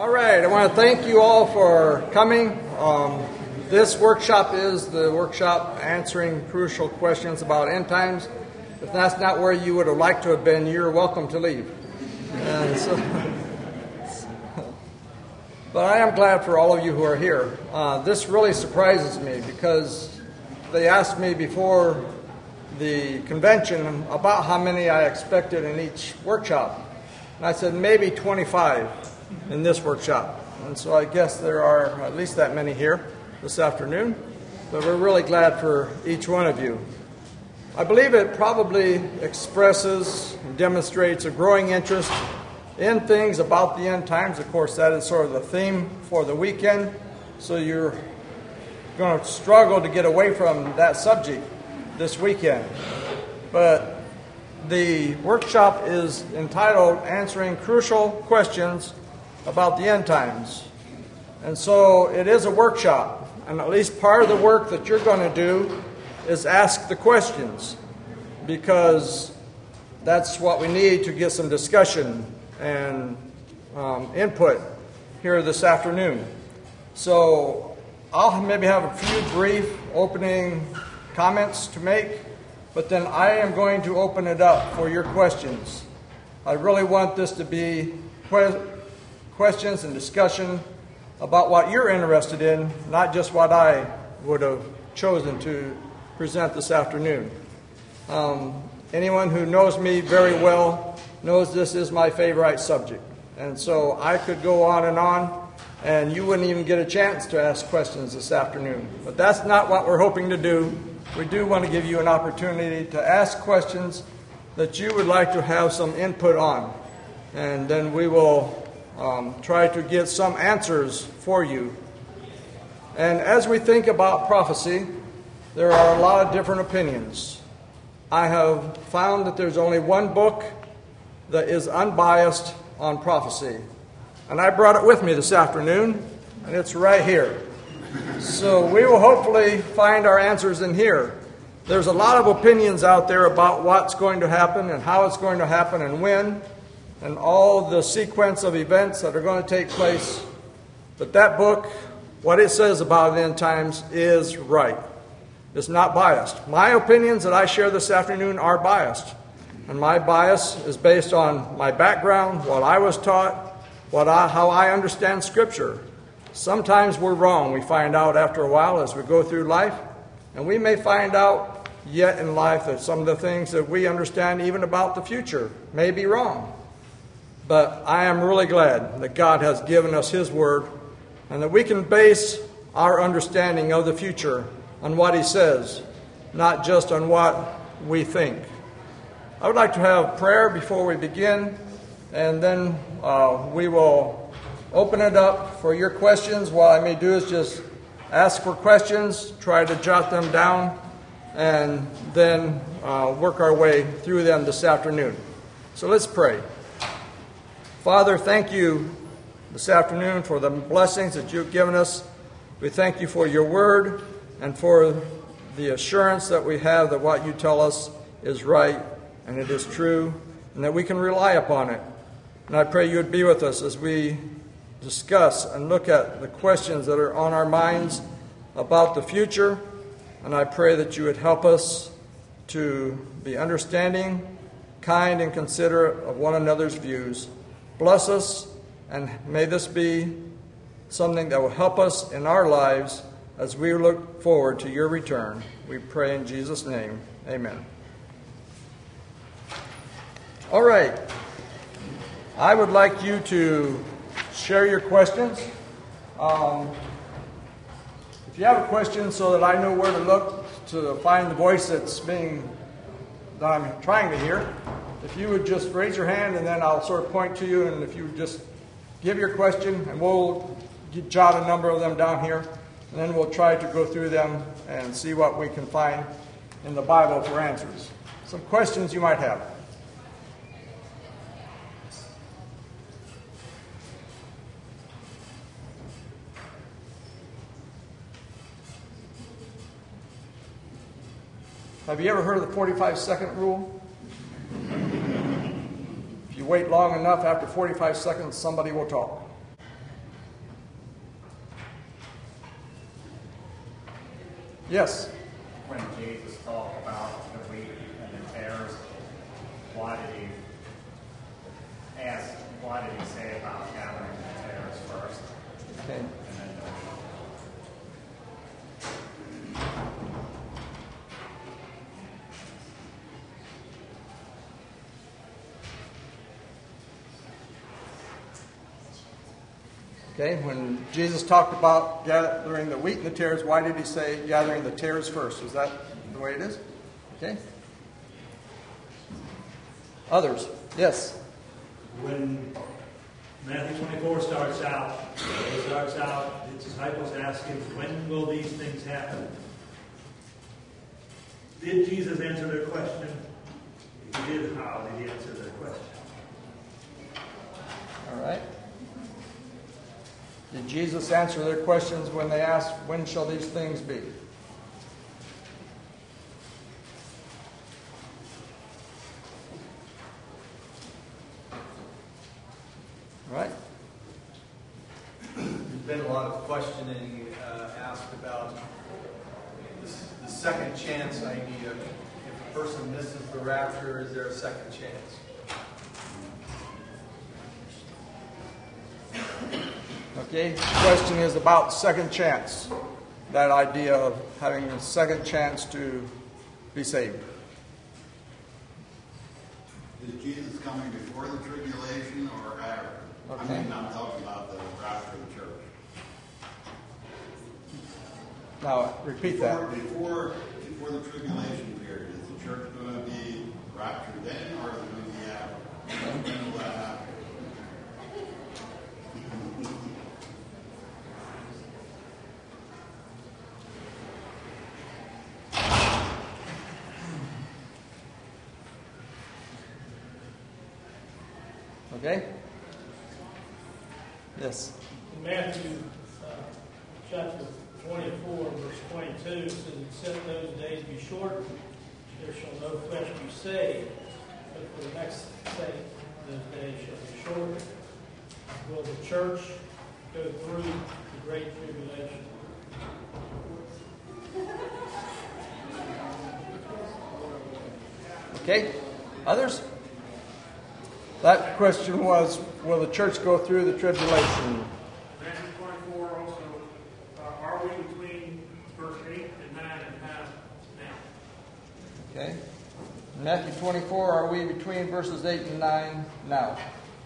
All right, I want to thank you all for coming. This workshop is the workshop answering crucial questions about end times. If that's not where you would have liked to have been, you're welcome to leave. But I am glad for all of you who are here. This really surprises me because they asked me before the convention about how many I expected in each workshop. And I said maybe 25 in this workshop. And so I guess there are at least that many here this afternoon. But we're really glad for each one of you. I believe it probably expresses and demonstrates a growing interest in things about the end times. Of course, that is sort of the theme for the weekend. So you're going to struggle to get away from that subject this weekend. But the workshop is entitled Answering Crucial Questions About the End Times. And so it is a workshop. And at least part of the work that you're going to do is ask the questions, because that's what we need to get some discussion and input here this afternoon. So I'll maybe have a few brief opening comments to make, but then I am going to open it up for your questions. I really want this to be questions and discussion about what you're interested in, not just what I would have chosen to present this afternoon. Anyone who knows me very well knows this is my favorite subject. And so I could go on, and you wouldn't even get a chance to ask questions this afternoon. But that's not what we're hoping to do. We do want to give you an opportunity to ask questions that you would like to have some input on. And then we will try to get some answers for you. And as we think about prophecy, there are a lot of different opinions. I have found that there's only one book that is unbiased on prophecy. And I brought it with me this afternoon, and it's right here. So we will hopefully find our answers in here. There's a lot of opinions out there about what's going to happen and how it's going to happen and when, and all the sequence of events that are going to take place. But that book, what it says about the end times, is right. It's not biased. My opinions that I share this afternoon are biased. And my bias is based on my background, what I was taught, how I understand Scripture. Sometimes we're wrong. We find out after a while as we go through life. And we may find out yet in life that some of the things that we understand even about the future may be wrong. But I am really glad that God has given us His Word and that we can base our understanding of the future on what He says, not just on what we think. I would like to have prayer before we begin, and then we will open it up for your questions. What I may do is just ask for questions, try to jot them down, and then work our way through them this afternoon. So let's pray. Father, thank you this afternoon for the blessings that you've given us. We thank you for your word and for the assurance that we have that what you tell us is right and it is true and that we can rely upon it. And I pray you would be with us as we discuss and look at the questions that are on our minds about the future. And I pray that you would help us to be understanding, kind, and considerate of one another's views. Bless us, and may this be something that will help us in our lives as we look forward to your return. We pray in Jesus' name. Amen. All right. I would like you to share your questions. If you have a question so that I know where to look to find the voice that I'm trying to hear, if you would just raise your hand and then I'll sort of point to you, and if you would just give your question, and we'll jot a number of them down here, and then we'll try to go through them and see what we can find in the Bible for answers. Some questions you might have. Have you ever heard of the 45-second rule? If you wait long enough, after 45 seconds, somebody will talk. Yes. When Jesus talked about the wheat and the tares, why did he say about gathering the tares first? Okay. And then the wheat? Okay, when Jesus talked about gathering the wheat and the tares, why did he say gathering the tares first? Is that the way it is? Okay. Others? Yes. When Matthew 24 starts out, the disciples ask him, when will these things happen? Did Jesus answer their question? If he did, how did he answer their question? All right. Did Jesus answer their questions when they asked, when shall these things be? All right. There's been a lot of questioning asked about the second chance idea. If a person misses the rapture, is there a second chance? Okay, the question is about second chance. That idea of having a second chance to be saved. Is Jesus coming before the tribulation or after? Okay. I mean, I'm talking about the rapture of the church. Now, repeat that. Before the tribulation period, is the church going to be raptured then, or is it going to be after? When will that happen? Okay? Yes. In Matthew chapter 24, verse 22, it says, except those days be shortened, there shall no flesh be saved. But for the next sake, those days shall be shortened. Will the church go through the great tribulation? Okay? Others? That question was, will the church go through the tribulation? Matthew 24 also, are we between verse 8 and 9 and half now? Okay. Matthew 24, are we between verses 8 and 9 now?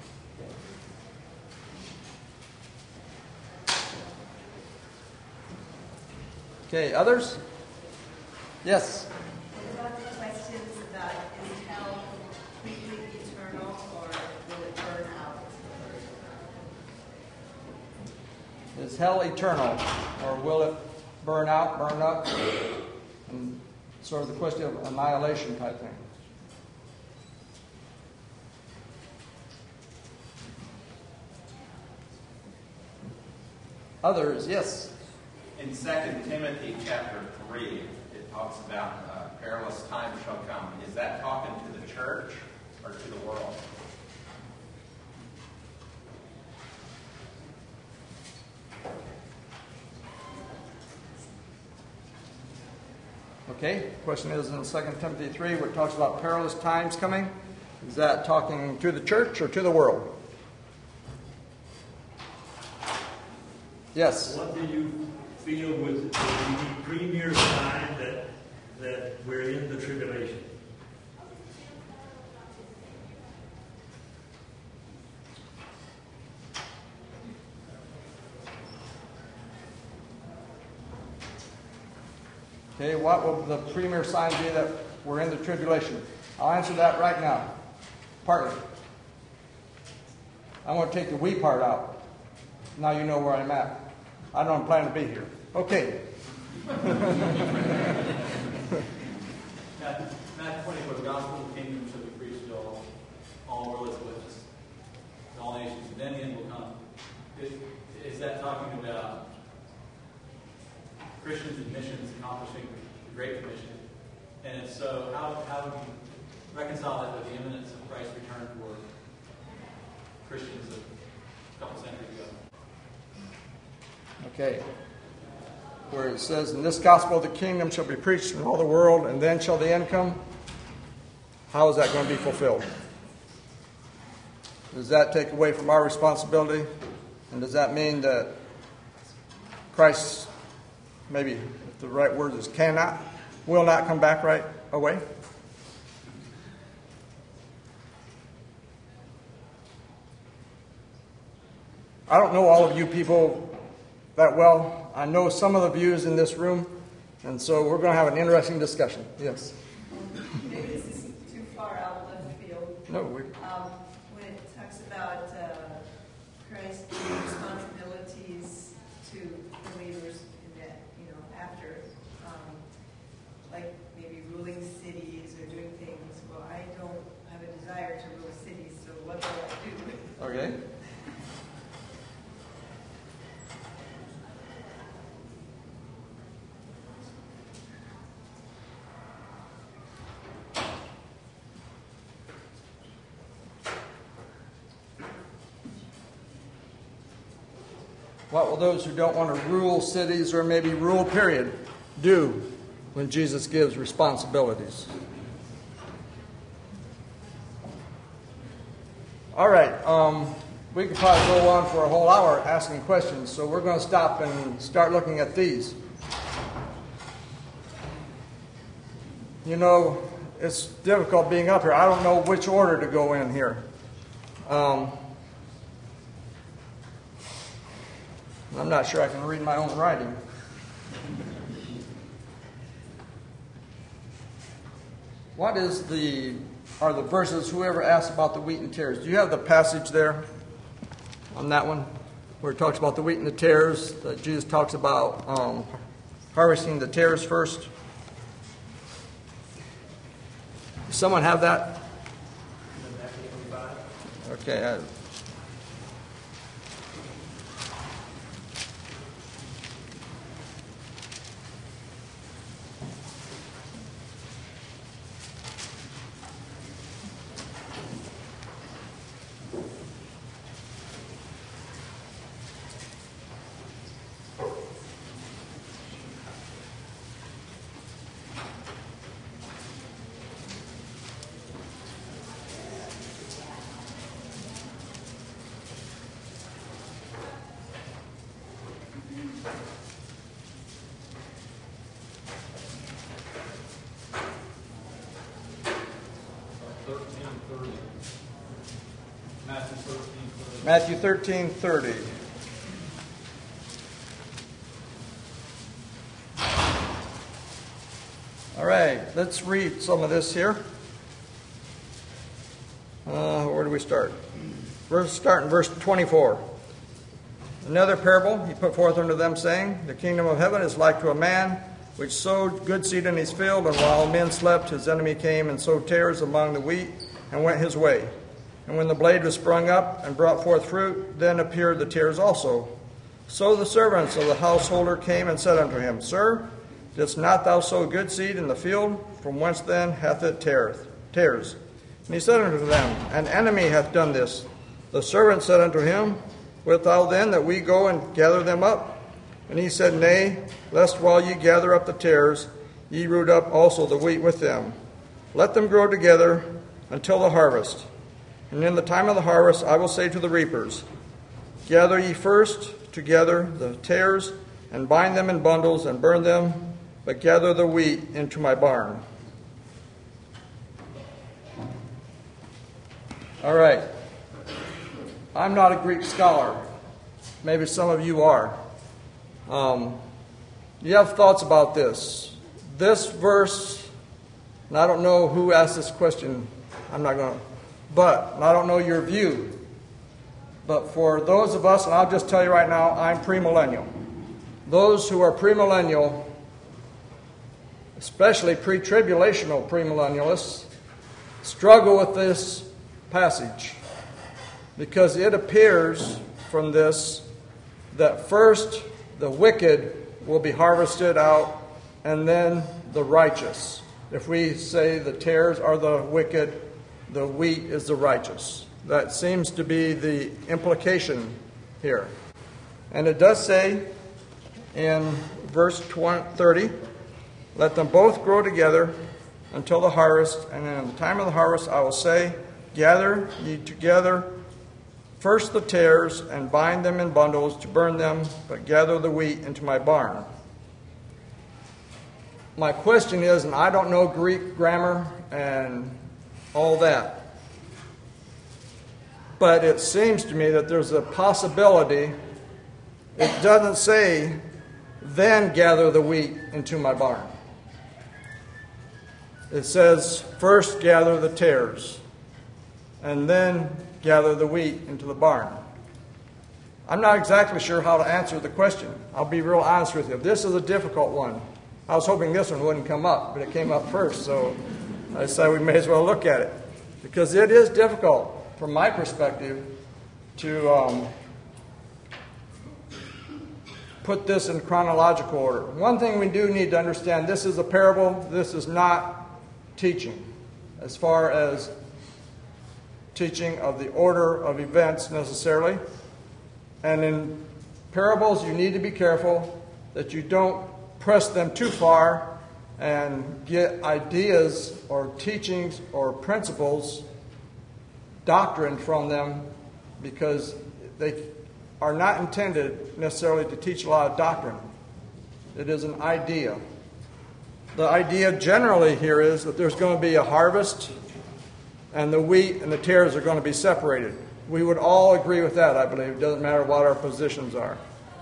Okay, others? Yes. What about the questions about is hell completely eternal or will it burn out? Is hell eternal or will it burn out, burn up? And sort of the question of annihilation type thing. Others, yes. In 2 Timothy chapter 3, it talks about perilous times shall come. Is that talking to the church or to the world? Okay, question is in 2 Timothy 3, where it talks about perilous times coming. Is that talking to the church or to the world? Yes. What do you feel with the premier sign that we're in the tribulation? Okay, what will the premier sign be that we're in the tribulation? I'll answer that right now. Partly. I'm going to take the we part out. Now you know where I'm at. I don't plan to be here. Okay. Matthew 24, the gospel of the kingdom shall be preached to all world as a witness to all nations. Then the end will come. Is that talking about Christians and missions accomplishing the Great Commission? And if so, how would you reconcile that with the imminence of Christ's return for Christians a couple centuries ago? Okay. where it says, "And this gospel of the kingdom shall be preached in all the world, and then shall the end come." How is that going to be fulfilled? Does that take away from our responsibility? And does that mean that Christ, maybe if the right word is will not come back right away? I don't know all of you people that well. I know some of the views in this room, and so we're going to have an interesting discussion. Yes? Maybe this is too far out of left field. No, When it talks about Christ's responsibilities to believers in that, after, like maybe ruling cities or doing things. Well, I don't have a desire to rule cities, so what do I do? Okay. What will those who don't want to rule cities or maybe rule, period, do when Jesus gives responsibilities? All right. We could probably go on for a whole hour asking questions, so we're going to stop and start looking at these. It's difficult being up here. I don't know which order to go in here. I'm not sure I can read my own writing. What are the verses, whoever asked about the wheat and tares? Do you have the passage there on that one where it talks about the wheat and the tares, that Jesus talks about harvesting the tares first? Does someone have that? Okay. Matthew 13:30. All right, let's read some of this here. Where do we start? Start in verse 24. Another parable he put forth unto them, saying, The kingdom of heaven is like to a man which sowed good seed in his field, and while men slept, his enemy came and sowed tares among the wheat, and went his way. And when the blade was sprung up and brought forth fruit, then appeared the tares also. So the servants of the householder came and said unto him, Sir, didst not thou sow good seed in the field? From whence then hath it tares? And he said unto them, An enemy hath done this. The servant said unto him, Wilt thou then that we go and gather them up? And he said, Nay, lest while ye gather up the tares, ye root up also the wheat with them. Let them grow together until the harvest. And in the time of the harvest I will say to the reapers, Gather ye first together the tares, and bind them in bundles, and burn them, but gather the wheat into my barn. All right. I'm not a Greek scholar. Maybe some of you are. You have thoughts about this. This verse, and I don't know who asked this question. I don't know your view. But for those of us, and I'll just tell you right now, I'm premillennial. Those who are premillennial, especially pre-tribulational premillennialists, struggle with this passage because it appears from this that first the wicked will be harvested out and then the righteous. If we say the tares are the wicked, the wheat is the righteous. That seems to be the implication here. And it does say in verse 30, let them both grow together until the harvest, and in the time of the harvest I will say, gather ye together first the tares, and bind them in bundles to burn them, but gather the wheat into my barn. My question is, and I don't know Greek grammar and all that, but it seems to me that there's a possibility. It doesn't say, then gather the wheat into my barn. It says, first gather the tares, and then gather the wheat into the barn. I'm not exactly sure how to answer the question. I'll be real honest with you. This is a difficult one. I was hoping this one wouldn't come up, but it came up first, so I decided we may as well look at it. Because it is difficult, from my perspective, to put this in chronological order. One thing we do need to understand, this is a parable. This is not teaching, as far as teaching of the order of events necessarily. And in parables, you need to be careful that you don't press them too far and get ideas or teachings or principles, doctrine from them, because they are not intended necessarily to teach a lot of doctrine. It is an idea. The idea generally here is that there's going to be a harvest, and the wheat and the tares are going to be separated. We would all agree with that, I believe. It doesn't matter what our positions are.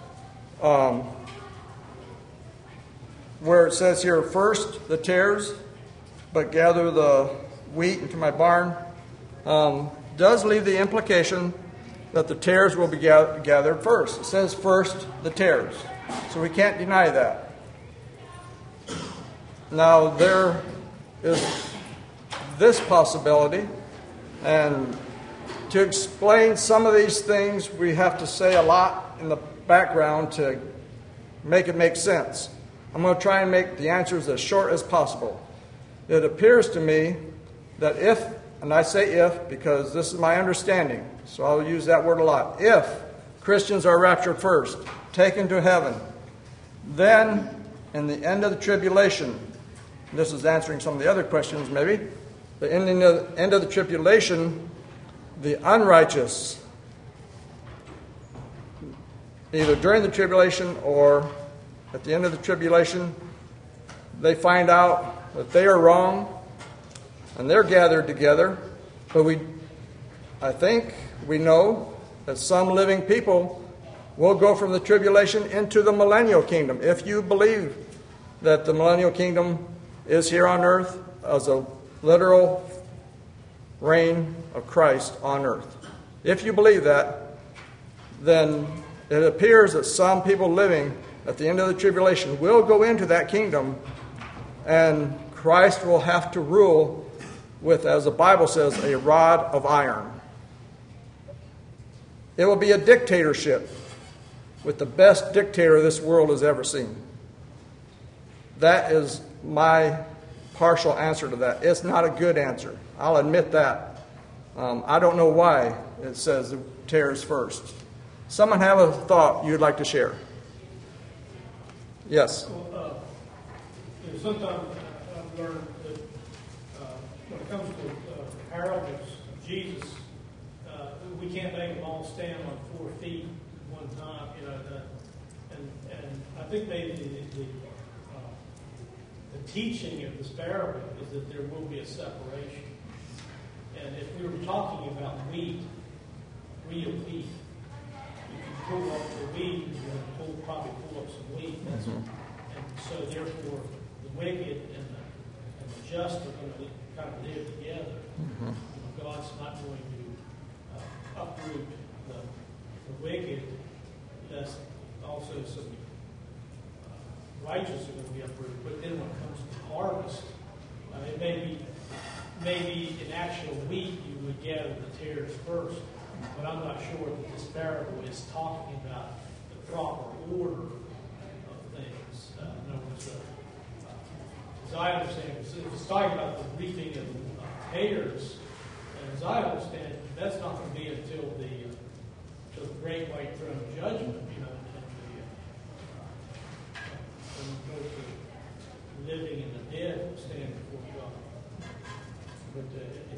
Where it says here, first the tares, but gather the wheat into my barn, does leave the implication that the tares will be gathered first. It says first the tares. So we can't deny that. Now there is this possibility, and to explain some of these things, we have to say a lot in the background to make it make sense. I'm going to try and make the answers as short as possible. It appears to me that if, and I say if because this is my understanding, so I'll use that word a lot. If Christians are raptured first, taken to heaven, then in the end of the tribulation, this is answering some of the other questions maybe, the end of the tribulation, the unrighteous, either during the tribulation or at the end of the tribulation, they find out that they are wrong and they're gathered together. But I think we know that some living people will go from the tribulation into the millennial kingdom. If you believe that the millennial kingdom is here on earth as a literal reign of Christ on earth. If you believe that, then it appears that some people living at the end of the tribulation will go into that kingdom, and Christ will have to rule with, as the Bible says, a rod of iron. It will be a dictatorship with the best dictator this world has ever seen. That is my partial answer to that. It's not a good answer. I'll admit that. I don't know why it says the tares first. Someone have a thought you'd like to share? Yes. Well, sometimes I've learned that when it comes to parables of Jesus, we can't make them all stand on 4 feet at one time. And I think maybe the teaching of this parable is that there will be a separation. And if we were talking about wheat, real wheat, you can pull up the wheat, you're going to probably pull up some wheat. And so therefore, the wicked and the just are going to kind of live together. God's not going to uproot the wicked, lest also some righteous are going to be uprooted. But then when it comes to harvest, it maybe in actual wheat you would gather the tares first, but I'm not sure that this parable is talking about the proper order of things. In other words, as I understand it, if it's talking about the reaping of tares, and as I understand it, that's not going to be until the great white throne judgment,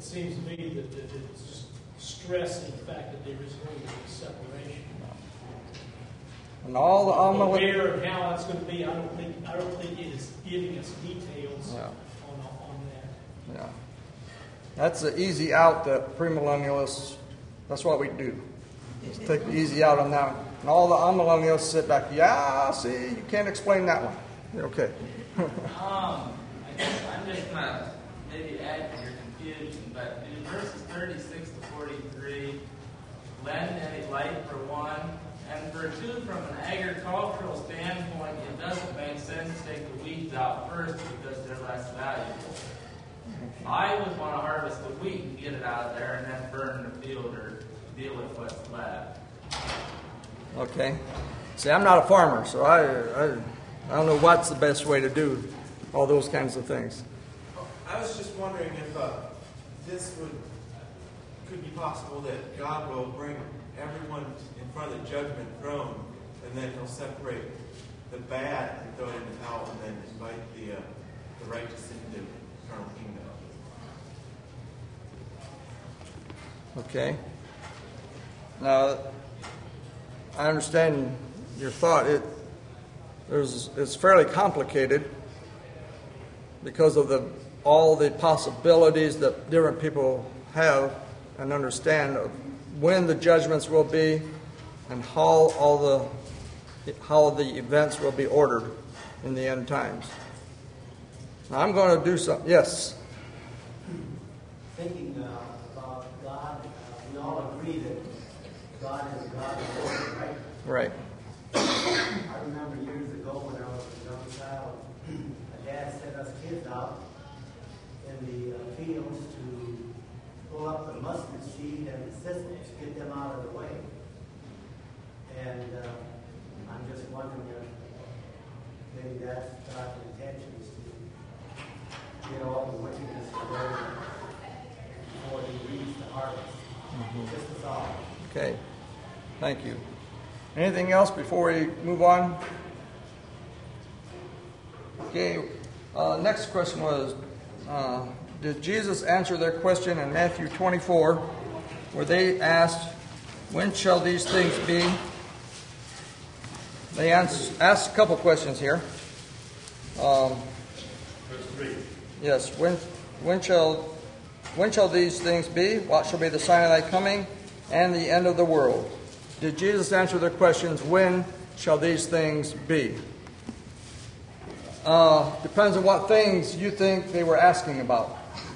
seems to me that it's just stressing the fact that there is going to be a separation. And all the unbelievers. Where and how it's going to be, I don't think it is giving us details Yeah. on that. Yeah. That's the easy out that premillennialists, that's what we do. Just take the easy out on that one. And all the unmillennialists sit back, yeah, see, you can't explain that one. Okay. I guess I'm just going to maybe add to your confusion, but in verses 36 to 43, lend any light for one, and for two, from an agricultural standpoint, it doesn't make sense to take the weeds out first because they're less valuable. I would want to harvest the wheat and get it out of there and then burn the field or deal with what's left. Okay. See, I'm not a farmer, so I don't know what's the best way to do all those kinds of things. I was just wondering if this could be possible that God will bring everyone in front of the judgment throne, and then He'll separate the bad and throw it into hell, and then invite the righteous into eternal kingdom. Okay. Now, I understand your thought. It's fairly complicated because of all the possibilities that different people have and understand of when the judgments will be and how the events will be ordered in the end times. Now, I'm going to do something. Yes. Thinking about God, we all agree that God is a God of order, right? Right. I remember years ago when I was a young child, my dad sent us kids out in the fields to pull up the mustard seed and the thistles, get them out of the way. And I'm just wondering if maybe that's God's intention is to get all the wickedness away before He reaps the harvest. Just as all. Okay. Thank you. Anything else before we move on? Okay. Next question was, did Jesus answer their question in Matthew 24, where they asked, when shall these things be? They asked a couple questions here. Verse 3. Yes. When shall these things be? What shall be the sign of thy coming and the end of the world? Did Jesus answer their questions, when shall these things be? Depends on what things you think they were asking about.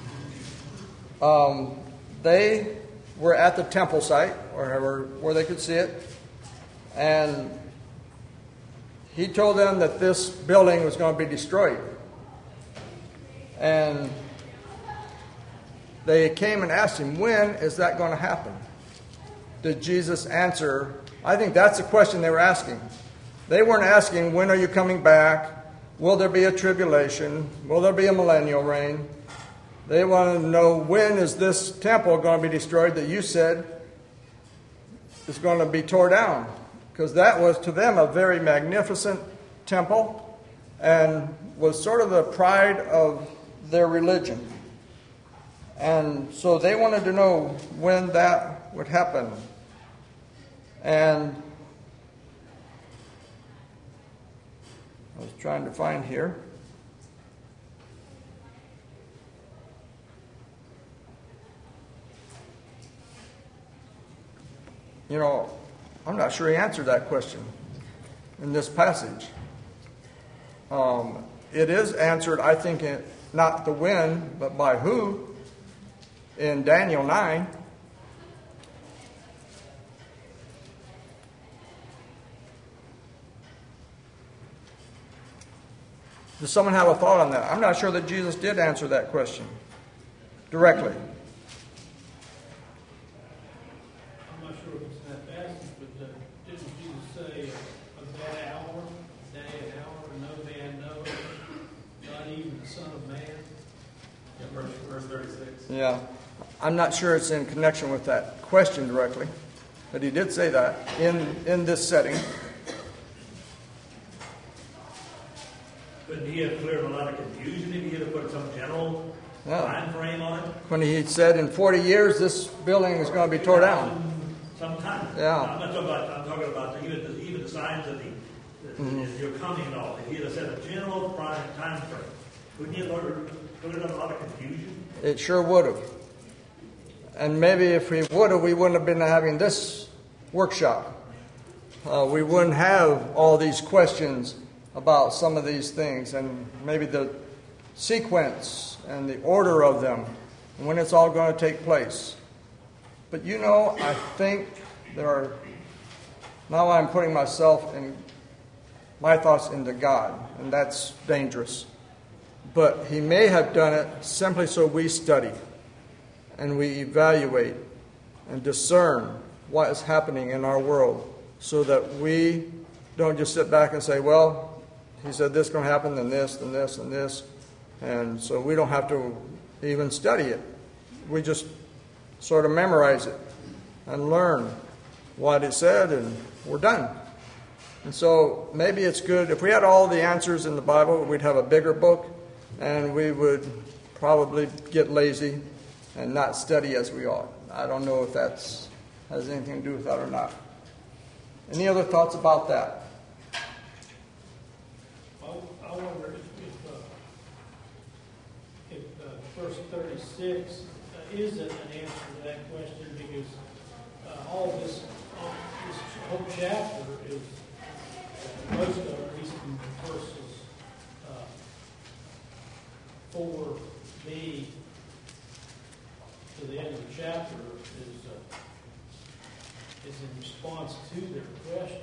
They were at the temple site, where they could see it, and He told them that this building was going to be destroyed. And they came and asked Him, when is that going to happen? Did Jesus answer? I think that's the question they were asking. They weren't asking, when are you coming back? Will there be a tribulation? Will there be a millennial reign? They wanted to know, when is this temple going to be destroyed that you said is going to be torn down? Because that was to them a very magnificent temple and was sort of the pride of their religion. And so they wanted to know when that would happen. And I was trying to find here. You know, I'm not sure He answered that question in this passage. It is answered, I think, not the when, but by who, in Daniel 9. Does someone have a thought on that? I'm not sure that Jesus did answer that question directly. I'm not sure if it's in that passage, but didn't Jesus say of that hour, day and hour, no man knows, not even the Son of Man? Yeah, verse 36. Yeah. I'm not sure it's in connection with that question directly, but He did say that in this setting. Couldn't He have cleared a lot of confusion if He had put some general Yeah. time frame on it? When he said in 40 years this building is going to be torn down. Sometime. Yeah. I'm talking about even the signs of your coming and all. If he had said a general time frame, wouldn't you put it in a lot of confusion? It sure would have. And maybe if we would have, we wouldn't have been having this workshop. We wouldn't have all these questions about some of these things, and maybe the sequence and the order of them, and when it's all going to take place. But I think now I'm putting my thoughts into God, and that's dangerous. But he may have done it simply so we study and we evaluate and discern what is happening in our world, so that we don't just sit back and say, well, he said this is going to happen, then this, and this, and this. And so we don't have to even study it. We just sort of memorize it and learn what it said, and we're done. And so maybe it's good, if we had all the answers in the Bible, we'd have a bigger book, and we would probably get lazy and not study as we ought. I don't know if that has anything to do with that or not. Any other thoughts about that? I wonder if verse 36 isn't an answer to that question, because all this whole chapter is, most of it, at least in verses 4b to the end of the chapter, is in response to their question.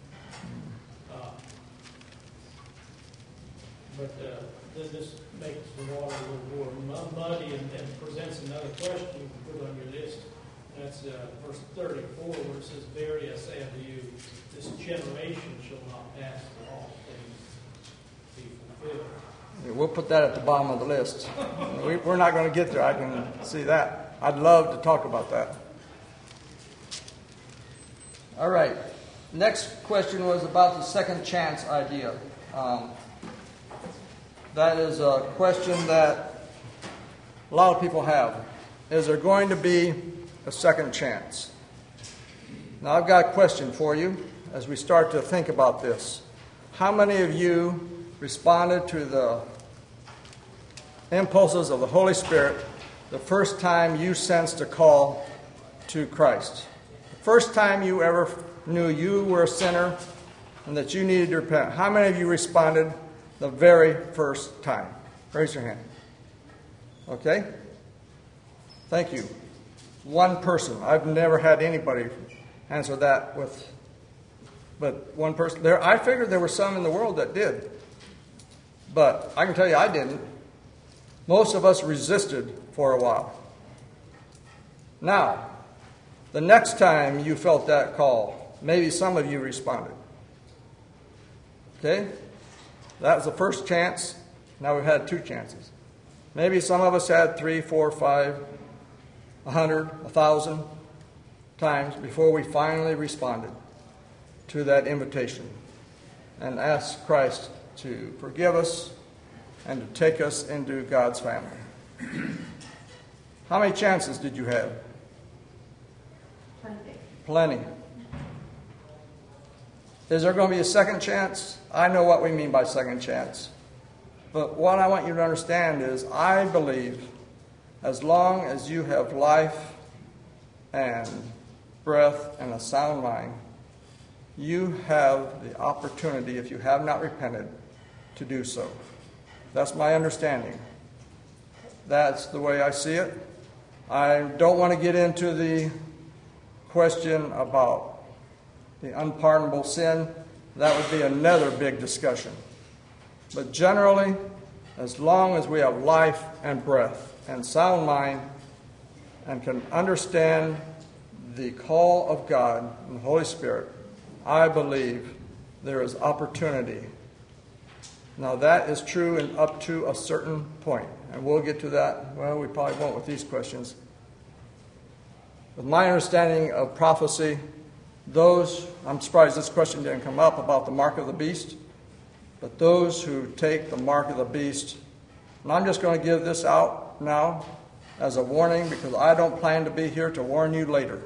But then this makes the water a little more muddy and presents another question you can put on your list. That's verse 34, where it says, "Verily I say unto you, this generation shall not pass till all things be fulfilled." We'll put that at the bottom of the list. We're not going to get there. I can see that. I'd love to talk about that. All right. Next question was about the second chance idea. That is a question that a lot of people have. Is there going to be a second chance? Now, I've got a question for you as we start to think about this. How many of you responded to the impulses of the Holy Spirit the first time you sensed a call to Christ? The first time you ever knew you were a sinner and that you needed to repent. How many of you responded the very first time? Raise your hand. Okay? Thank you. One person. I've never had anybody answer that but one person. I figured there were some in the world that did. But I can tell you I didn't. Most of us resisted for a while. Now, the next time you felt that call, maybe some of you responded. Okay? That was the first chance. Now we've had two chances. Maybe some of us had 3, 4, 5, 100, 1,000 times before we finally responded to that invitation and asked Christ to forgive us and to take us into God's family. How many chances did you have? Plenty. Is there going to be a second chance? I know what we mean by second chance. But what I want you to understand is I believe as long as you have life and breath and a sound mind, you have the opportunity, if you have not repented, to do so. That's my understanding. That's the way I see it. I don't want to get into the question about the unpardonable sin. That would be another big discussion. But generally, as long as we have life and breath and sound mind and can understand the call of God and the Holy Spirit, I believe there is opportunity. Now that is true and up to a certain point. And we'll get to that. Well, we probably won't with these questions. With my understanding of prophecy, I'm surprised this question didn't come up about the mark of the beast, but those who take the mark of the beast, and I'm just going to give this out out now as a warning because I don't plan to be here to warn you later.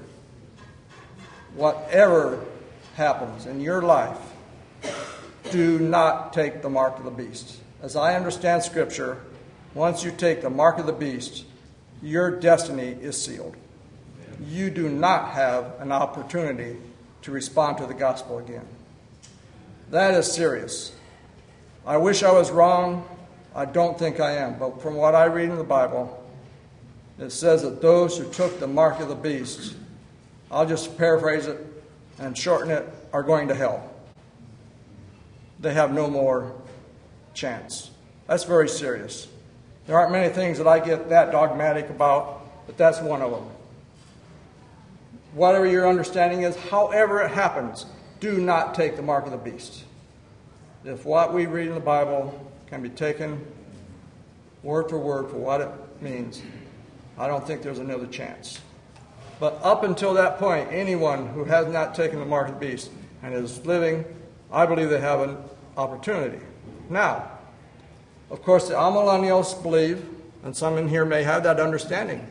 Whatever happens in your life, do not take the mark of the beast. As I understand Scripture, once you take the mark of the beast, your destiny is sealed. You do not have an opportunity to respond to the gospel again. That is serious. I wish I was wrong. I don't think I am. But from what I read in the Bible, it says that those who took the mark of the beast, I'll just paraphrase it and shorten it, are going to hell. They have no more chance. That's very serious. There aren't many things that I get that dogmatic about, but that's one of them. Whatever your understanding is, however it happens, do not take the mark of the beast. If what we read in the Bible can be taken word for what it means, I don't think there's another chance. But up until that point, anyone who has not taken the mark of the beast and is living, I believe they have an opportunity. Now, of course, the amillennials believe, and some in here may have that understanding.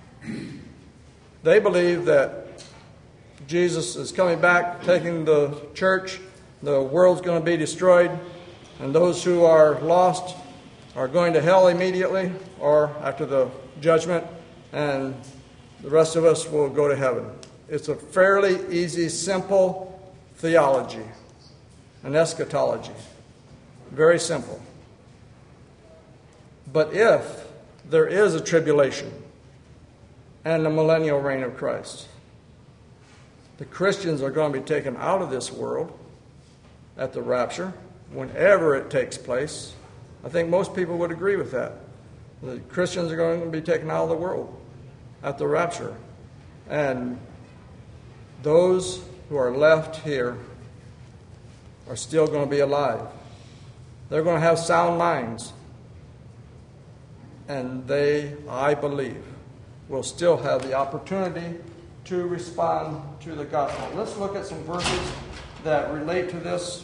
They believe that Jesus is coming back, taking the church, the world's going to be destroyed, and those who are lost are going to hell immediately or after the judgment, and the rest of us will go to heaven. It's a fairly easy, simple theology, an eschatology. Very simple. But if there is a tribulation and the millennial reign of Christ, the Christians are going to be taken out of this world at the rapture, whenever it takes place. I think most people would agree with that. The Christians are going to be taken out of the world at the rapture. And those who are left here are still going to be alive. They're going to have sound minds. And they, I believe, will still have the opportunity to respond to the gospel. Let's look at some verses that relate to this.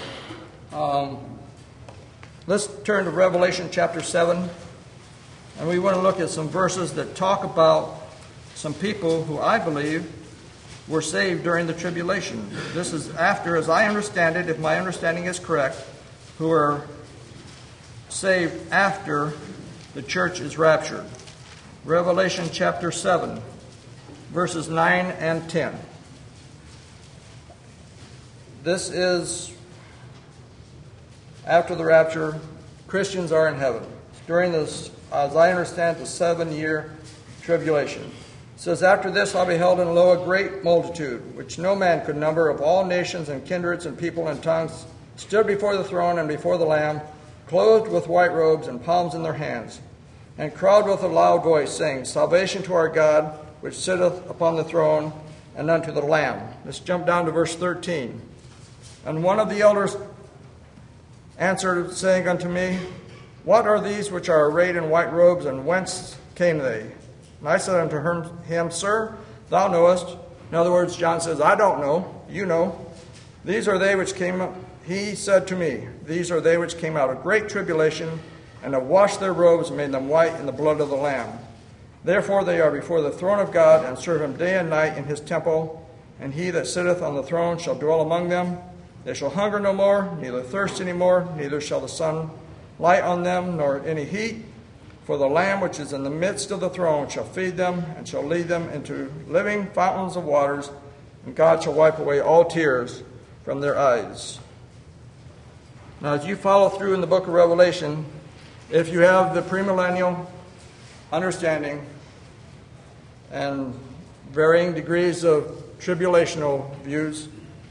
Let's turn to Revelation chapter 7. And we want to look at some verses that talk about some people who I believe were saved during the tribulation. This is after, as I understand it, if my understanding is correct, who are saved after the church is raptured. Revelation chapter 7, verses 9 and 10. This is after the rapture. Christians are in heaven. During this, as I understand, the 7-year tribulation. It says, "After this I beheld, and lo, a great multitude, which no man could number, of all nations and kindreds and people and tongues, stood before the throne and before the Lamb, clothed with white robes and palms in their hands, and cried with a loud voice, saying, Salvation to our God, which sitteth upon the throne, and unto the Lamb." Let's jump down to verse 13. "And one of the elders answered, saying unto me, What are these which are arrayed in white robes, and whence came they? And I said unto him, Sir, thou knowest." In other words, John says, I don't know, you know. "These are they which came up." He said to me, "These are they which came out of great tribulation, and have washed their robes and made them white in the blood of the Lamb. Therefore they are before the throne of God, and serve him day and night in his temple. And he that sitteth on the throne shall dwell among them. They shall hunger no more, neither thirst any more, neither shall the sun light on them, nor any heat. For the Lamb which is in the midst of the throne shall feed them, and shall lead them into living fountains of waters, and God shall wipe away all tears from their eyes." Now, as you follow through in the book of Revelation, if you have the premillennial understanding and varying degrees of tribulational views,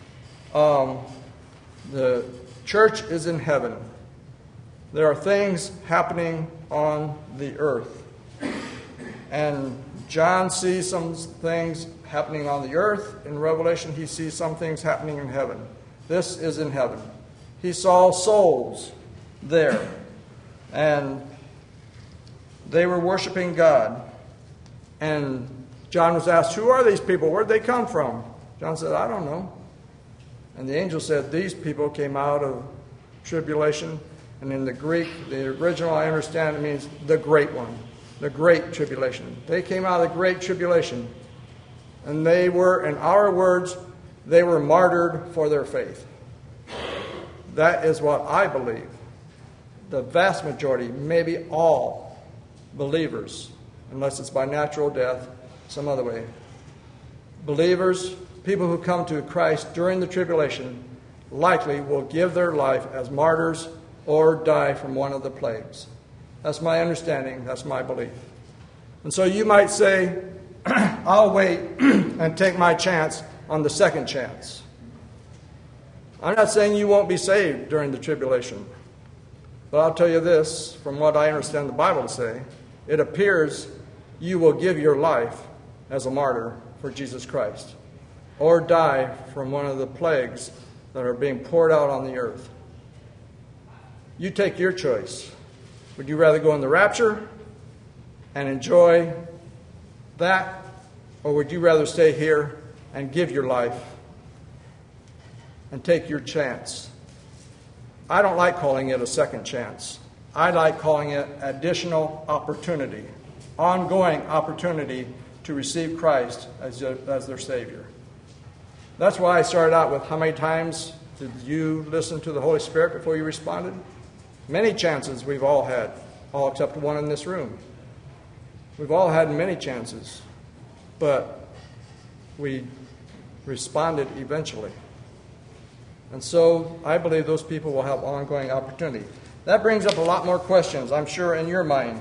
the church is in heaven. There are things happening on the earth. And John sees some things happening on the earth. In Revelation, he sees some things happening in heaven. This is in heaven. He saw souls there. And they were worshiping God. And John was asked, "Who are these people? Where'd they come from?" John said, "I don't know." And the angel said, "These people came out of tribulation." And in the Greek, the original, I understand, it means the great one. the Great Tribulation. They came out of the Great Tribulation, and they were, in our words, they were martyred for their faith. That is what I believe. The vast majority, maybe all believers, unless it's by natural death, some other way, believers, people who come to Christ during the tribulation, likely will give their life as martyrs or die from one of the plagues. That's my understanding. That's my belief. And so you might say, I'll wait and take my chance on the second chance. I'm not saying you won't be saved during the tribulation. But I'll tell you this, from what I understand the Bible to say, it appears you will give your life as a martyr for Jesus Christ, or die from one of the plagues that are being poured out on the earth. You take your choice. Would you rather go in the rapture and enjoy that, or would you rather stay here and give your life and take your chance? I don't like calling it a second chance. I like calling it additional opportunity, ongoing opportunity to receive Christ as their Savior. That's why I started out with, how many times did you listen to the Holy Spirit before you responded? Many chances we've all had, all except one in this room. We've all had many chances, but we responded eventually. And so I believe those people will have ongoing opportunity. That brings up a lot more questions, I'm sure, in your mind.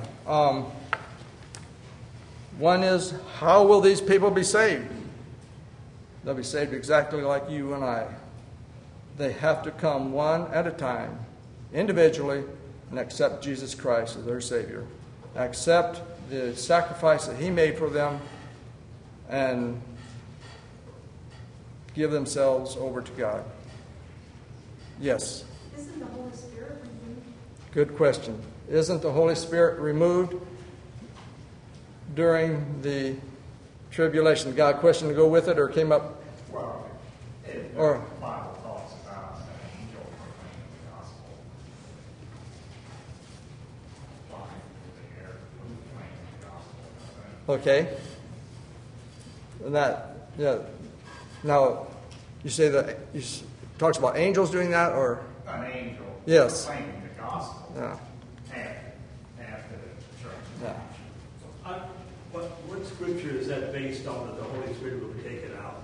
One is, how will these people be saved? They'll be saved exactly like you and I. They have to come one at a time, individually, and accept Jesus Christ as their Savior. Accept the sacrifice that He made for them and give themselves over to God. Yes? Isn't the Holy Spirit removed? Good question. Isn't the Holy Spirit removed during the tribulation? Got a question to go with it, or came up? Well, the Bible talks about an angel proclaiming the gospel, flying through the air, proclaiming the gospel. Okay. And that, yeah. Now, you say that talks about angels doing that, or? An angel proclaiming the gospel. Yeah. After the church. Yeah. What scripture is that based on that the Holy Spirit will be taken out?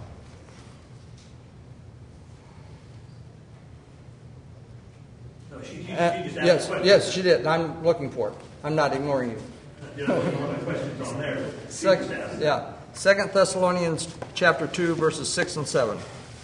No, she just asked yes, a question. yes, she did. I'm looking for it. I'm not ignoring you. You know, one of the questions on there. 2 Thessalonians chapter 2, verses 6 and 7.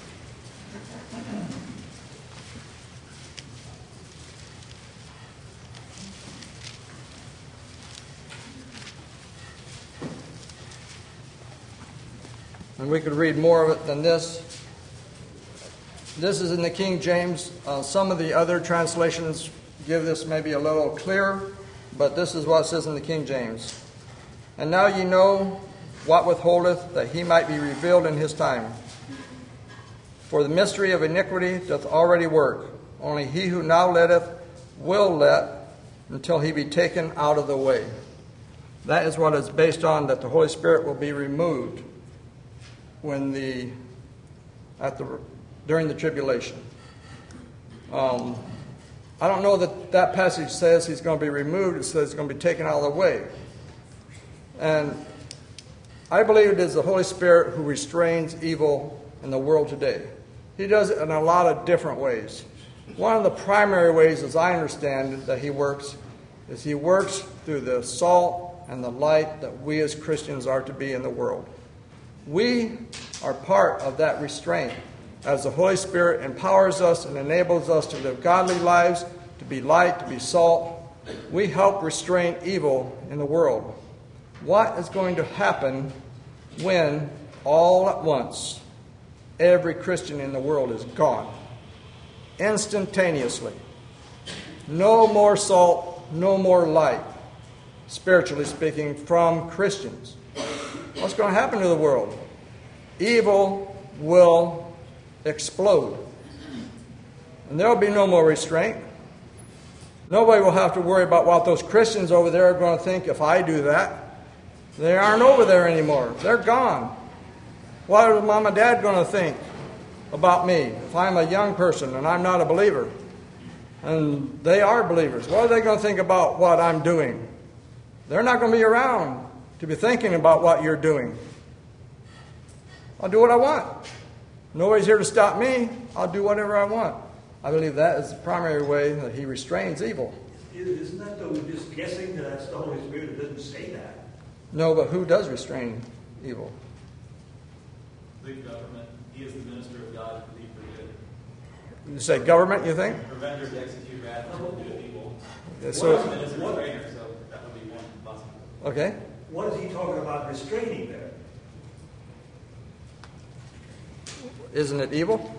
And we could read more of it than this. This is in the King James. Some of the other translations give this maybe a little clearer, but this is what it says in the King James. And now ye know what withholdeth, that he might be revealed in his time. For the mystery of iniquity doth already work. Only he who now letteth will let until he be taken out of the way. That is what is based on, that the Holy Spirit will be removed during the tribulation. I don't know that passage says he's going to be removed. It says he's going to be taken out of the way. And I believe it is the Holy Spirit who restrains evil in the world today. He does it in a lot of different ways. One of the primary ways, as I understand it, that he works, is he works through the salt and the light that we as Christians are to be in the world. We are part of that restraint as the Holy Spirit empowers us and enables us to live godly lives, to be light, to be salt. We help restrain evil in the world. What is going to happen when all at once every Christian in the world is gone? Instantaneously. No more salt, no more light, spiritually speaking, from Christians. What's going to happen to the world? Evil will explode. And there will be no more restraint. Nobody will have to worry about what those Christians over there are going to think if I do that. They aren't over there anymore. They're gone. What are mom and dad going to think about me if I'm a young person and I'm not a believer? And they are believers. What are they going to think about what I'm doing? They're not going to be around to be thinking about what you're doing. I'll do what I want. Nobody's here to stop me. I'll do whatever I want. I believe that is the primary way that he restrains evil. Isn't that though just guessing that that's the Holy Spirit that doesn't say that? No, but who does restrain evil? The government. He is the minister of God to be for good. You say government, you think? Prevent or to execute wrath and do evil. Yeah, so, Government is a restrainer, so that would be one possibility. okay. What is he talking about restraining there? Isn't it evil?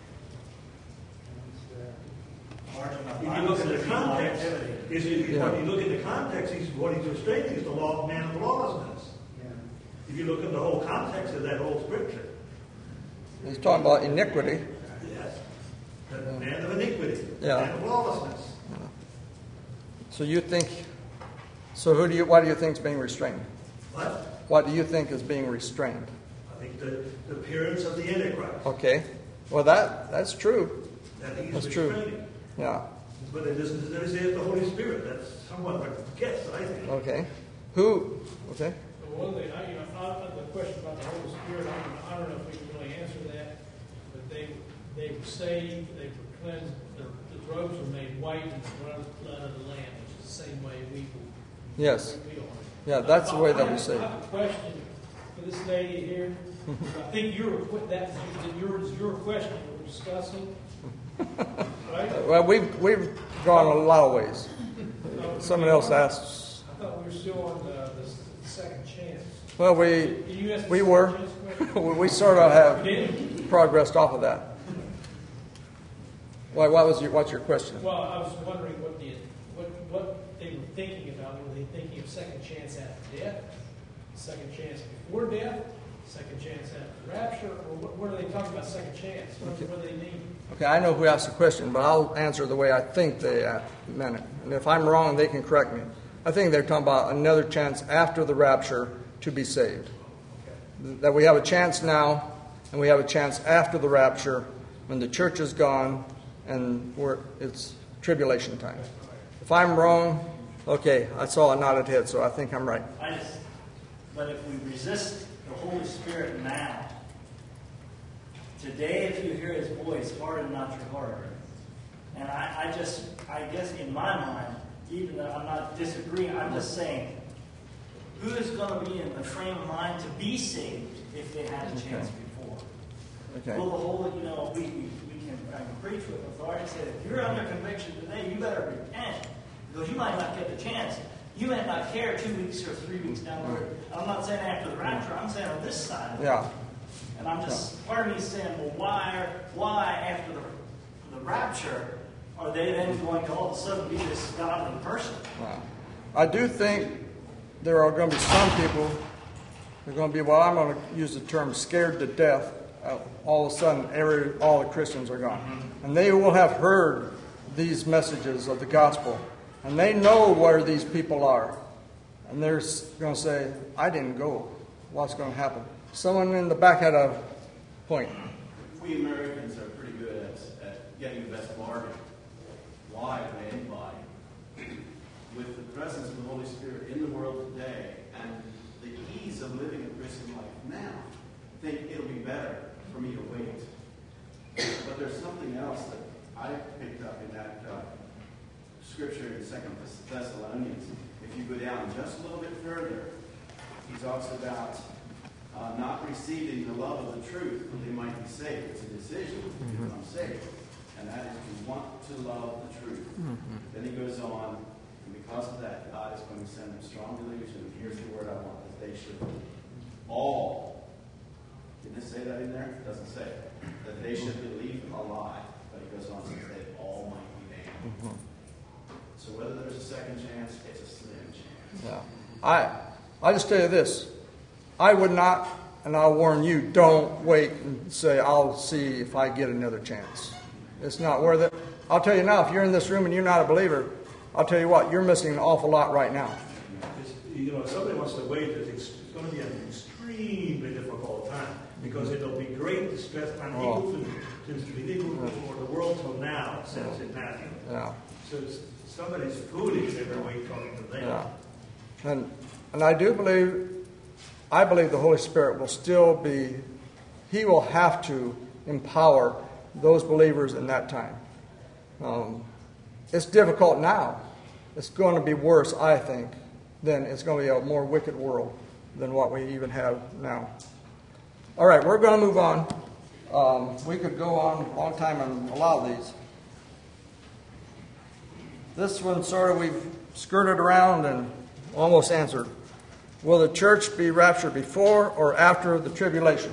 If you look at the context, if you look at the context, what he's restraining is the law of man of lawlessness. If you look at the whole context of that whole scripture. He's talking about iniquity. Yes. The man of iniquity. Yeah. Man of lawlessness. So you think, so what do you think is being restrained? What? What do you think is being restrained? I think the appearance of the Antichrist. Okay. Well, that's true. That he's That's restraining. true. Yeah. But it doesn't say the Holy Spirit. That's somewhat of a guess, I think. Okay. Who? Okay. Well, one thing, the question about the Holy Spirit, I don't know if we can really answer that, but they were saved, they were cleansed, the robes were made white in the blood of the Lamb, which is the same way we Yes. are. Yeah, that's the way that we say I it. have a question for this lady here. I think your question we're discussing, right? Well, we've gone a lot of ways. Someone else asked. I thought we were still on the second chance. Well, we were. We sort of have progressed off of that. What's your question? Well, I was wondering what they were thinking about. Were they thinking of second chance after death, second chance before death, second chance after rapture, or what are they talking about second chance? What do they mean? Okay, I know who asked the question, but I'll answer the way I think they meant it. And if I'm wrong, they can correct me. I think they're talking about another chance after the rapture to be saved. That we have a chance now, and we have a chance after the rapture when the church is gone and it's tribulation time. If I'm wrong, okay, I saw a nodded head, so I think I'm right. But if we resist the Holy Spirit now, today if you hear His voice, harden not your heart. And I guess in my mind, even though I'm not disagreeing, I'm just saying, who is going to be in the frame of mind to be saved if they had a chance before? Okay. Will the whole, we can preach with authority and say, if you're under conviction today, you better repent, because you might not get the chance. You may not care 2 weeks or 3 weeks down the road. I'm not saying after the rapture, I'm saying on this side of it. Yeah. And I'm just, part of me is saying, well, why after the rapture are they then going to all of a sudden be this godly person? Wow. I do think there are going to be some people who are going to be, I'm going to use the term scared to death. All of a sudden, all the Christians are gone. And they will have heard these messages of the gospel. And they know where these people are. And they're going to say, I didn't go. What's going to happen? Someone in the back had a point. We Americans are pretty good at getting the best bargain. Why would anybody, with the presence of the Holy Spirit in the world today and the ease of living a Christian life now, think it'll be better for me to wait? But there's something else that I picked up in that scripture in 2 Thessalonians. If you go down just a little bit further, he talks about not receiving the love of the truth that they might be saved. It's a decision to become saved. And that is to want to love the truth. Then he goes on, and because of that, God is going to send them strong delusion. Here's the word I want, that they should all. Didn't it say that in there? It doesn't say it. That they should believe a lie. But he goes on and says they all might be damned. So whether there's a second chance, it's a slim chance. Yeah. I just tell you this. I would not, and I'll warn you, don't wait and say, I'll see if I get another chance. It's not worth it. I'll tell you now, if you're in this room and you're not a believer, I'll tell you what, you're missing an awful lot right now. If somebody wants to wait, it's going to be an extremely difficult time because it'll be great distress unequal since the beginning for the world till now, it says in Matthew. Yeah. So somebody's foolish if they're waiting talking to them. Yeah. And I believe the Holy Spirit will still be, He will have to empower those believers in that time. It's difficult now. It's going to be worse, I think. Then it's going to be a more wicked world than what we even have now. All right, we're going to move on. We could go on a long time on a lot of these. This one sort of we've skirted around and almost answered. Will the church be raptured before or after the tribulation?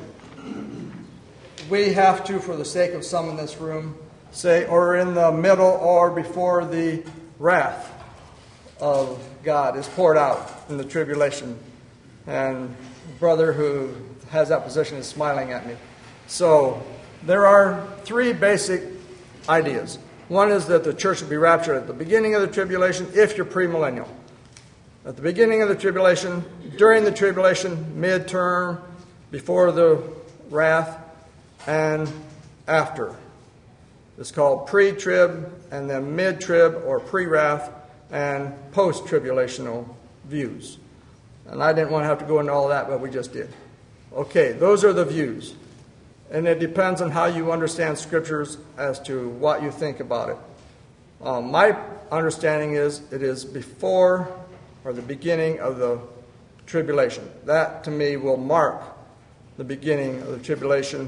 We have to, for the sake of some in this room, say or in the middle or before the wrath of God is poured out in the tribulation. And the brother who has that position is smiling at me. So there are three basic ideas. One is that the church will be raptured at the beginning of the tribulation if you're premillennial. At the beginning of the tribulation, during the tribulation, midterm, before the wrath, and after. It's called pre-trib, and then mid-trib or pre-wrath, and post-tribulational views. And I didn't want to have to go into all of that, but we just did. Okay, those are the views. And it depends on how you understand scriptures as to what you think about it. My understanding is it is before or the beginning of the tribulation. That, to me, will mark the beginning of the tribulation.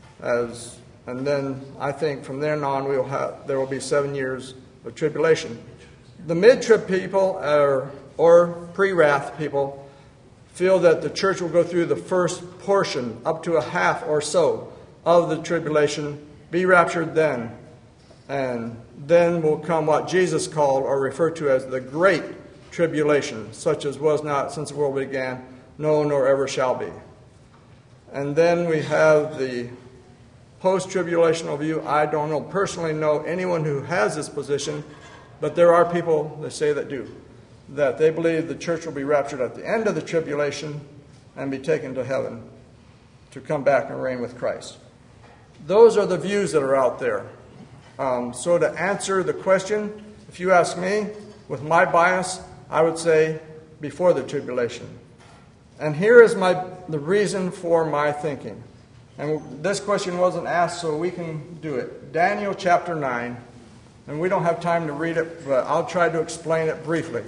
And then I think from then on there will be 7 years of tribulation. The mid-trib people or pre-wrath people feel that the church will go through the first portion, up to a half or so, of the tribulation, be raptured then. And then will come what Jesus called or referred to as the Great Tribulation, such as was not since the world began, no, nor ever shall be. And then we have the post-tribulational view. I don't personally know anyone who has this position, but there are people that say that do. That they believe the church will be raptured at the end of the tribulation and be taken to heaven to come back and reign with Christ. Those are the views that are out there. So to answer the question, if you ask me, with my bias, I would say before the tribulation. And here is the reason for my thinking. And this question wasn't asked, so we can do it. Daniel chapter 9. And we don't have time to read it, but I'll try to explain it briefly.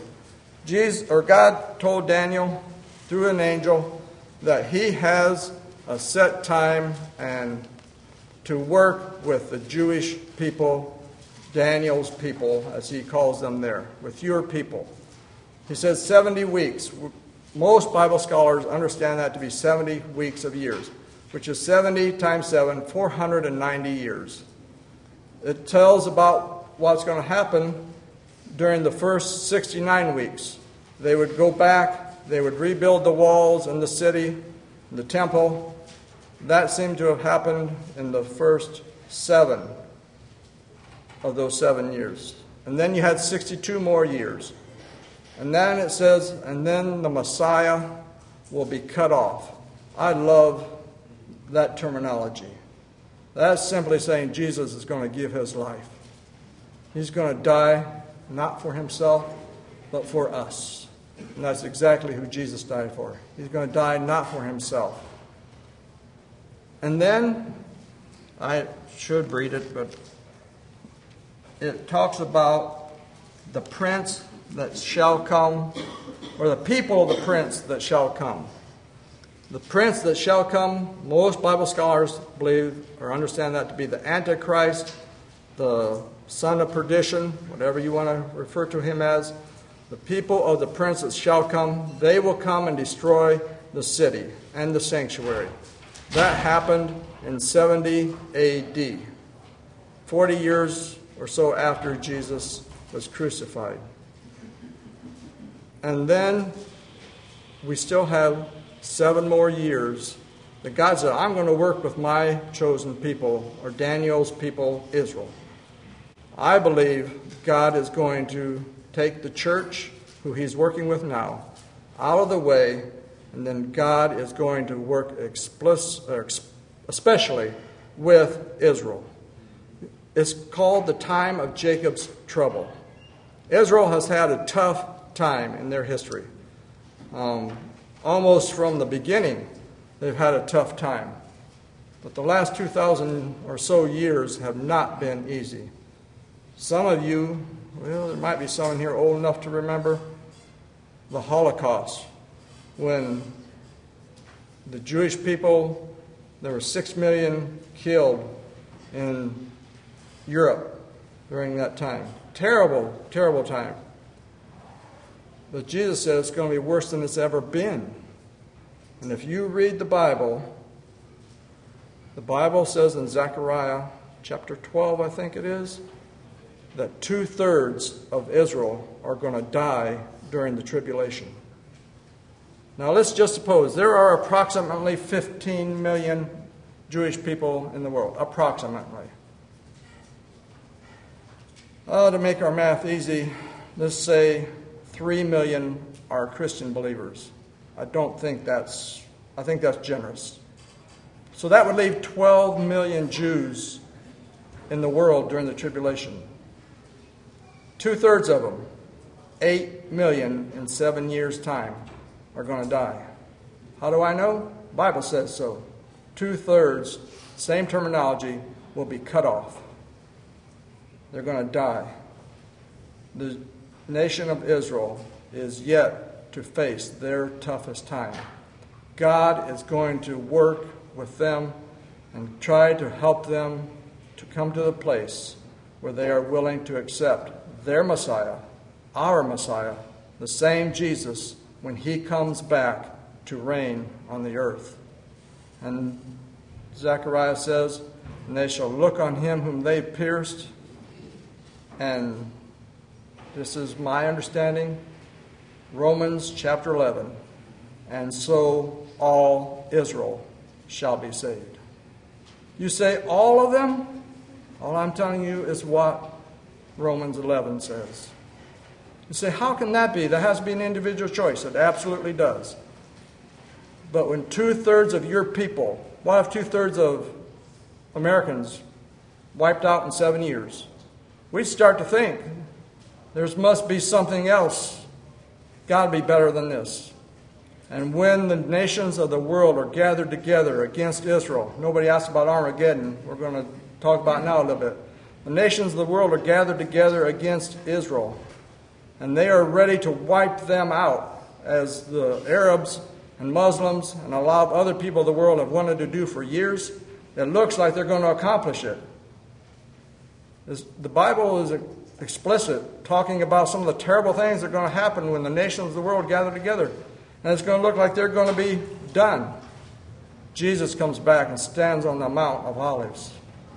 God told Daniel through an angel that he has a set time and to work with the Jewish people, Daniel's people, as he calls them there, with your people. He says 70 weeks. Most Bible scholars understand that to be 70 weeks of years, which is 70 times 7, 490 years. It tells about what's going to happen during the first 69 weeks. They would go back, they would rebuild the walls and the city, the temple. That seemed to have happened in the first 7 of those 7 years. And then you had 62 more years. And then it says, and then the Messiah will be cut off. I love that terminology. That's simply saying Jesus is going to give his life. He's going to die, not for himself, but for us. And that's exactly who Jesus died for. He's going to die not for himself. And then, I should read it, but it talks about the prince that shall come, or the people of the prince that shall come. The prince that shall come, most Bible scholars believe or understand that to be the Antichrist, the son of perdition, whatever you want to refer to him as. The people of the prince that shall come, they will come and destroy the city and the sanctuary. That happened in 70 A.D., 40 years or so after Jesus was crucified. And then we still have 7 more years that God said, I'm going to work with my chosen people, or Daniel's people, Israel. I believe God is going to take the church, who he's working with now, out of the way, and then God is going to work especially with Israel. It's called the time of Jacob's trouble. Israel has had a tough time in their history. Almost from the beginning, they've had a tough time. But the last 2,000 or so years have not been easy. Some of you, well, there might be some in here old enough to remember the Holocaust, when the Jewish people, there were 6 million killed in Europe during that time. Terrible, terrible time. But Jesus says it's going to be worse than it's ever been. And if you read the Bible says in Zechariah chapter 12, I think it is, that 2/3 of Israel are going to die during the tribulation. Now let's just suppose there are approximately 15 million Jewish people in the world. Approximately. To make our math easy, let's say 3 million are Christian believers. I think that's generous. So that would leave 12 million Jews in the world during the tribulation. 2/3 of them, 8 million in 7 years' time, are going to die. How do I know? The Bible says so. 2/3, same terminology, will be cut off. They're going to die. The nation of Israel is yet to face their toughest time. God is going to work with them and try to help them to come to the place where they are willing to accept their Messiah, our Messiah, the same Jesus, when he comes back to reign on the earth. And Zechariah says, and they shall look on him whom they pierced. And this is my understanding, Romans chapter 11. And so all Israel shall be saved. You say all of them? All I'm telling you is what Romans 11 says. You say, how can that be? That has to be an individual choice. It absolutely does. But when 2/3 of your people, what if 2/3 of Americans wiped out in 7 years? We start to think there must be something else. Got to be better than this. And when the nations of the world are gathered together against Israel, nobody asked about Armageddon. We're going to talk about it now a little bit. The nations of the world are gathered together against Israel, and they are ready to wipe them out, as the Arabs and Muslims and a lot of other people of the world have wanted to do for years. It looks like they're going to accomplish it. The Bible is explicit, talking about some of the terrible things that are going to happen when the nations of the world gather together. And it's going to look like they're going to be done. Jesus comes back and stands on the Mount of Olives.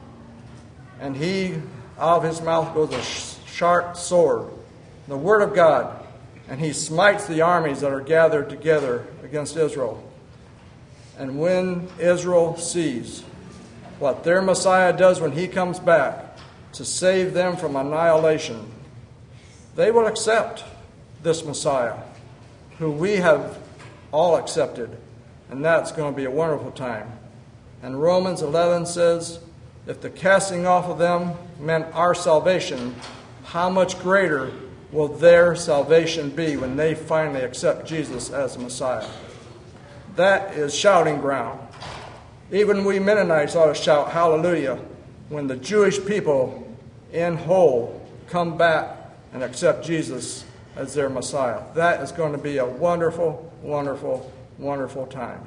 And out of his mouth goes a sharp sword, the Word of God. And he smites the armies that are gathered together against Israel. And when Israel sees what their Messiah does when he comes back to save them from annihilation, they will accept this Messiah, who we have all accepted. And that's going to be a wonderful time. And Romans 11 says, if the casting off of them meant our salvation, how much greater will their salvation be when they finally accept Jesus as the Messiah? That is shouting ground. Even we Mennonites ought to shout hallelujah when the Jewish people in whole come back and accept Jesus as their Messiah. That is going to be a wonderful, wonderful, wonderful time.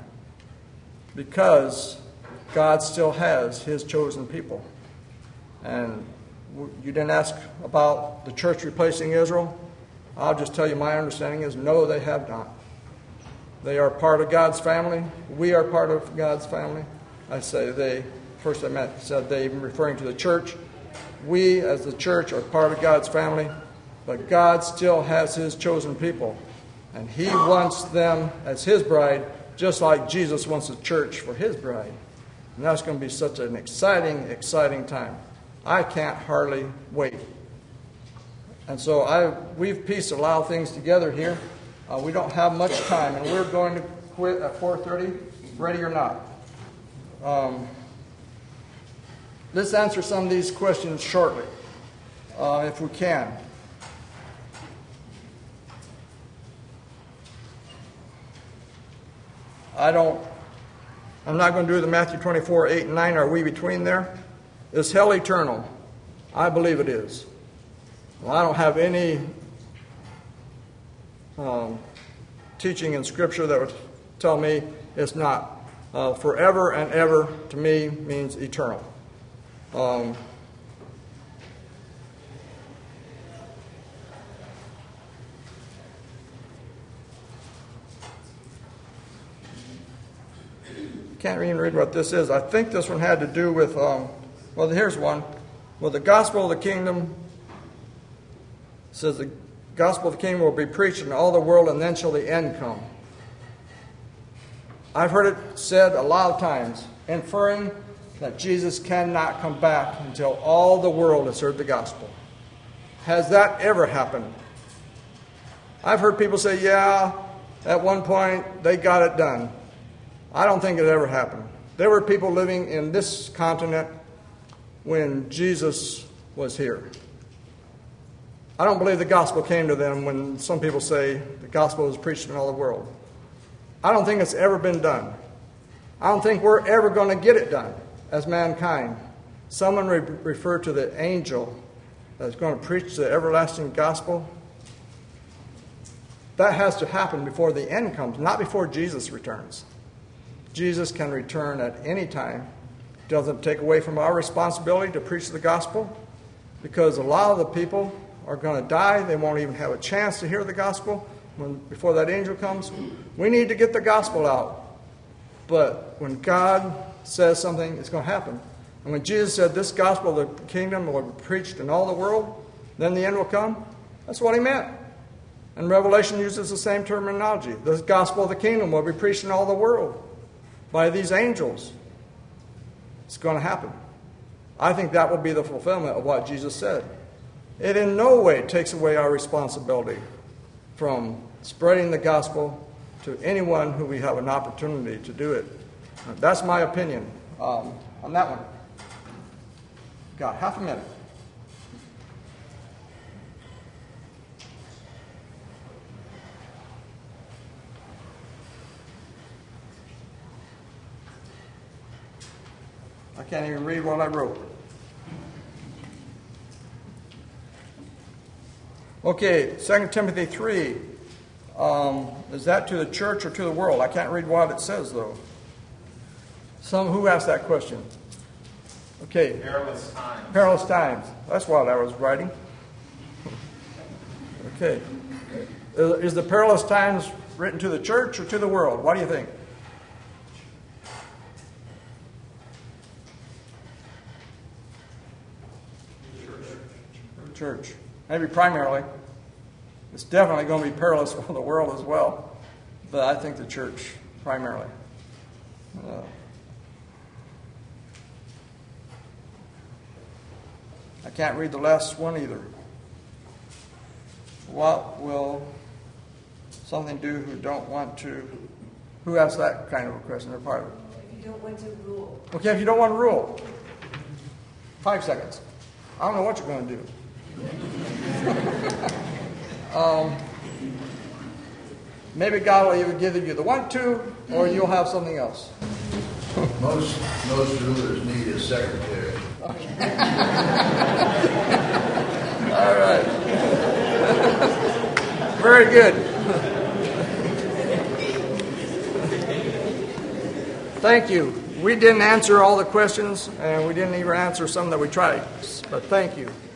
Because God still has his chosen people. And you didn't ask about the church replacing Israel. I'll just tell you my understanding is no, they have not. They are part of God's family. We are part of God's family. I say they, first I said they, referring to the church. We as the church are part of God's family. But God still has his chosen people. And he wants them as his bride, just like Jesus wants the church for his bride. And that's going to be such an exciting, exciting time. I can't hardly wait. And so we've pieced a lot of things together here. We don't have much time, and we're going to quit at 4:30, ready or not. Let's answer some of these questions shortly, if we can. I'm not going to do the Matthew 24, 8 and 9. Are we between there? Is hell eternal? I believe it is. Well, I don't have any teaching in Scripture that would tell me it's not. Forever and ever, to me, means eternal. Can't even read what this is. I think this one had to do with, well, here's one. Well, the gospel of the kingdom says the gospel of the kingdom will be preached in all the world, and then shall the end come. I've heard it said a lot of times, inferring that Jesus cannot come back until all the world has heard the gospel. Has that ever happened? I've heard people say, yeah, at one point they got it done. I don't think it ever happened. There were people living in this continent when Jesus was here. I don't believe the gospel came to them when some people say the gospel was preached in all the world. I don't think it's ever been done. I don't think we're ever going to get it done as mankind. Someone referred to the angel that's going to preach the everlasting gospel. That has to happen before the end comes, not before Jesus returns. Jesus can return at any time. It doesn't take away from our responsibility to preach the gospel, because a lot of the people are going to die. They won't even have a chance to hear the gospel before that angel comes. We need to get the gospel out. But when God says something, it's going to happen. And when Jesus said this gospel of the kingdom will be preached in all the world, then the end will come, that's what he meant. And Revelation uses the same terminology. The gospel of the kingdom will be preached in all the world by these angels. It's going to happen. I think that will be the fulfillment of what Jesus said. It in no way takes away our responsibility from spreading the gospel to anyone who we have an opportunity to do it. That's my opinion on that one. Got half a minute. I can't even read what I wrote. Okay, 2 Timothy 3. Is that to the church or to the world? I can't read what it says, though. Who asked that question? Okay. Perilous times. Perilous times. That's what I was writing. Okay. Is the perilous times written to the church or to the world? What do you think? Church. Maybe primarily. It's definitely going to be perilous for the world as well. But I think the church primarily. I can't read the last one either. What will something do who don't want to? Who asked that kind of a question? Or part of it? If you don't want to rule. Okay, if you don't want to rule. 5 seconds. I don't know what you're going to do. Maybe God will either give you the want to, or you'll have something else. Most rulers need a secretary. All right. Very good. Thank you. We didn't answer all the questions, and we didn't even answer some that we tried. But thank you.